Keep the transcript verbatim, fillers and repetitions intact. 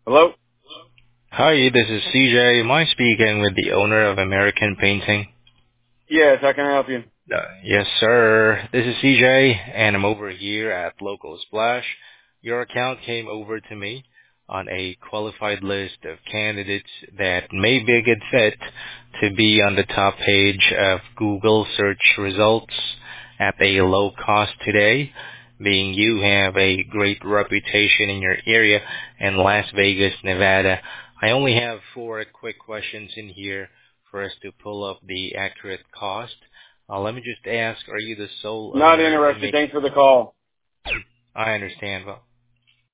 Hello? Hi, this is C J. Am I speaking with the owner of American Painting? Yes, how can I help you? Uh, yes, sir. This is C J, and I'm over here at Local Splash. Your account came over to me on a qualified list of candidates that may be a good fit to be on the top page of Google search results at a low cost today, being you have a great reputation in your area in Las Vegas, Nevada. I only have four quick questions in here for us to pull up the accurate cost. Uh, let me just ask, are you the sole Not owner and interested. may Thanks for the call. I understand. Well,